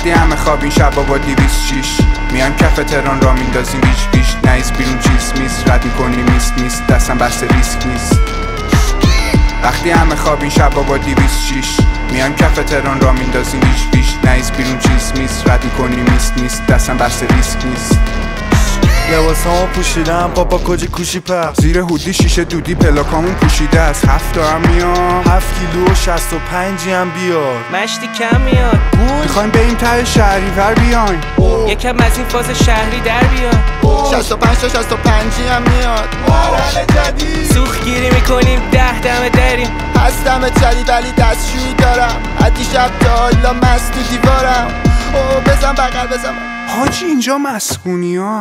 وقتی همه خوابین شبا با 206 میان کف تهران را میندازیم بیش نایز بیرون چیز میست رد میکنیم میست دستم بسته ریسک نیست. وقتی همه خوابین شبا با 206 میان کف تهران را میندازیم بیش نایز بیرون چیز میست رد میکنیم میست دستم بسته ریسک نیست. لباسامو پوشیدم پاپا کجی کوشی پر زیر هودی شیشه دودی پلاکامون پوشیده است 7 تا هم میام 7 کیلو و 65 هم بیار مشتی کم میاد میخوایم بریم ته شهریور بیاین یکم از این فاز شهری در بیاد 65 تا 65 هم میاد مرحله جدید سوخ گیری میکنیم 10 دم دریم هستم جدید ولی دستشویی دارم از دیشب تا حالا مست تو دیوارم بزن بغل بزن حاجی اینجا مسکونی ها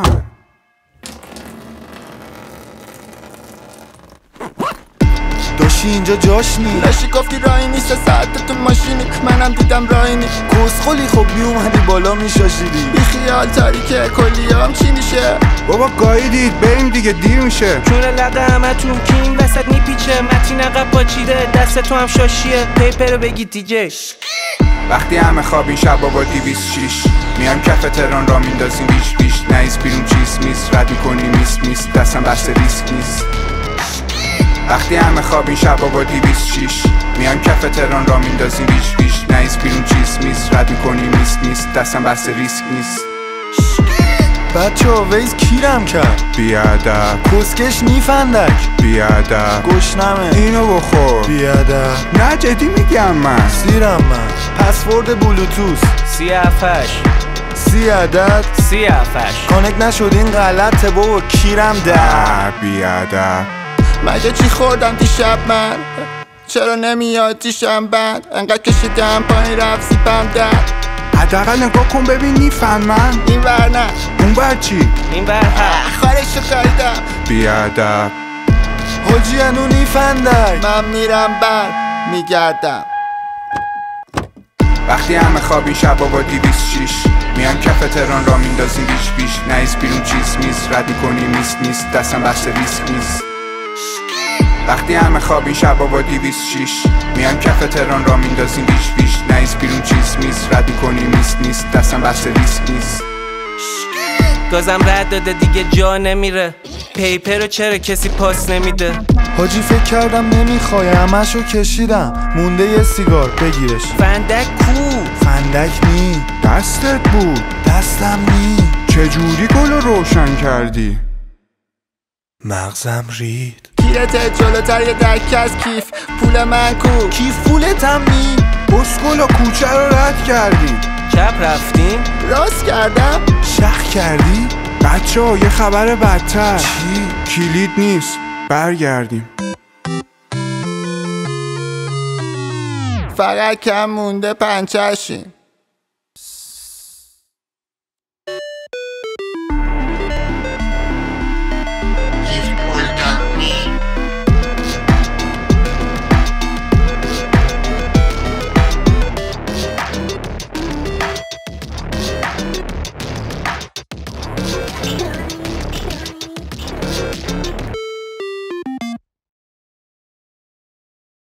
داشتی اینجا جاش نی داشتی گفتی راهی نیست 3 ساعت تو ماشینی منم دیدم راهی نی کسخلی خب میومدی بالا میشاشیدی بی خیال تاریکه کلیام چی میشه بابا گاییدید بریم دیگه دیر میشه چون لقه همه تون که این وسط میپیچه متین عقب پاچیده دست تو هم شاشیه پیپر رو بگی دیجی. وقتی همه خوابین شبا با 206 میان کف تهران را میندازیم بیش نایز بیرون چیز میست رد میکنیم میست دستم بسته ریسک نیست. وقتی همه خوابین شبا با 206 میان کف تهران را میندازیم بیش نایز بیرون چیز میست رد میکنیم میست دستم بسته ریسک نیست. بچه ها ویز کیرم کرد بیادب کسکش نیفندک بیادب گشنمه اینو بخور بیادب نه جدی میگم من سیرم من پسورد بلوتوس 30 عدد 30 کانک نشد این غلطه بابا کیرم در بیادب مگه چی خوردم دیشب من چرا نمیاد دیشم بند انقدر کشیدم پایین رفت سیپم در حداقل نگاه کن ببین نیفهمن این ور نه اون بر چی این بر خارشو خریدم بیادب حاجی انو نیفندک من میرم بر میگردم. وقتی همه خوابین شبا با 206 میان کف تهران را میندازیم بیش نایز بیرون چیز میست رد میکنیم میست دستم بسته ریسک نیست. وقتی همه خوابین شبا با 206 میان کف تهران را میندازیم بیش نایز بیرون چیز میست رد میکنیم میست دستم بسته ریسک نیست. گازم رد داده دیگه جا نمیره پیپر رو چرا کسی پاس نمیده حاجی فکر کردم نمیخوای همشو کشیدم مونده یه سیگار بگیرش فندک کو فندک نی دستت بود دستم نی چجوری گل رو روشن کردی مغزم رید گیرت جلوتر یه دکه از کیف پول من کو کیف پولتم نی بسکل و کوچه رو رد کردی چپ رفتیم راست کردم شخ کردی بچه ها یه خبر بدتر چی؟ کلید نیست برگردیم فقط کم مونده پنچرشیم